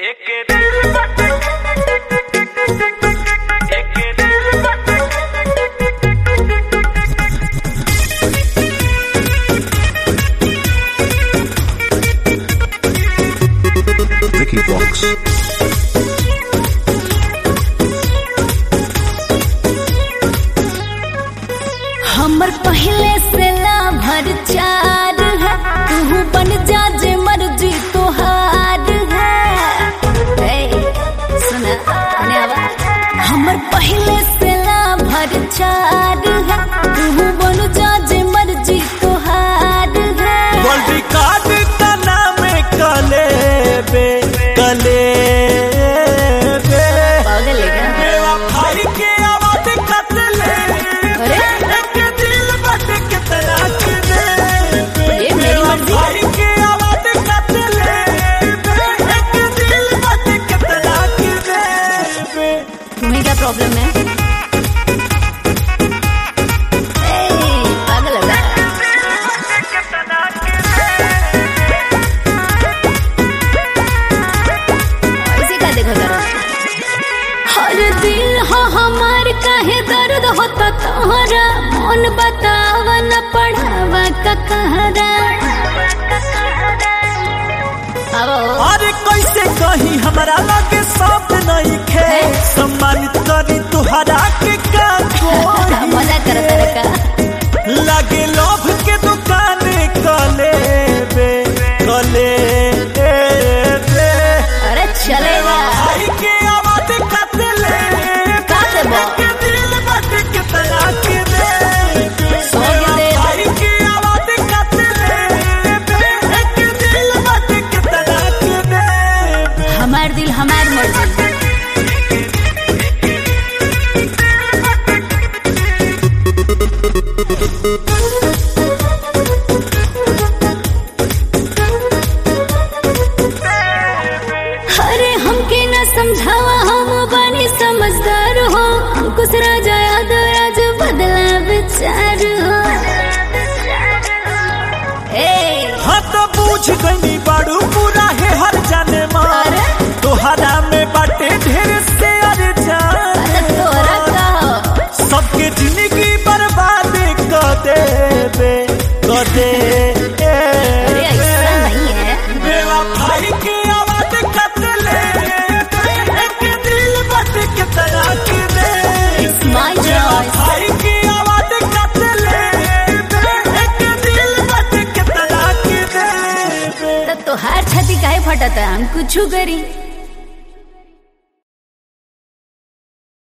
Ricky Box. हमर पहले से लाभर चार है, तू बन जा जे मर्जी तोहार है। सुना हमर पहले से लाभर चार है, तू बन जा जे मर्जी तोहार है। गोल्डी कार्ड का नाम कले बे कले बे पागल है क्या? मेरा भाई के आवाज कतले अरे एक दिल बट कितना दे ये मेरी मर्जी। भाई के आवाज कतले एक दिल बट कितना दे। तुम्हें क्या प्रॉब्लम है? पागल है क्या? ऐसे क्या देखा करो? हर दिल हो हमार काहे दर्द होता तोहरा, मन बतावा न पढ़ावा का कहरा। अरे कैसे कहीं हमारा लगे सब नहीं खे, सम्मानित करी तुहरा के का कोई मजा करता रे का? लगे लोभ के दुकान कले बे कले बे। अरे चलेगा भाई के आवाज कतले काटे बो एक दिल बट कितना के दे। सो के दे। भाई के आवाज कतले एक दिल बट कितना के दे। हमार दिल हमार मर्जी। अरे हमके न समझावा, हम बनी समझदार हो, अंकुश राजा यादव राज बदला विचार हो। हाँ तो पूछ गई बाड़ू पूरा है हर जाने मार, तोहरा में बाटे ढेर से अरे जान। तोरा का हो? सबके जिंदगी बर्बाद कर दे बे कर दे। अरे ऐसा नहीं है। मेरा भाई की आवाज कतले एक दिल बट कितना के दे। It's my मेरा choice. भाई की आवाज कतले एक दिल बट कितना के दे। तो तोहार छाती काहे फटता, हम कुछ करी।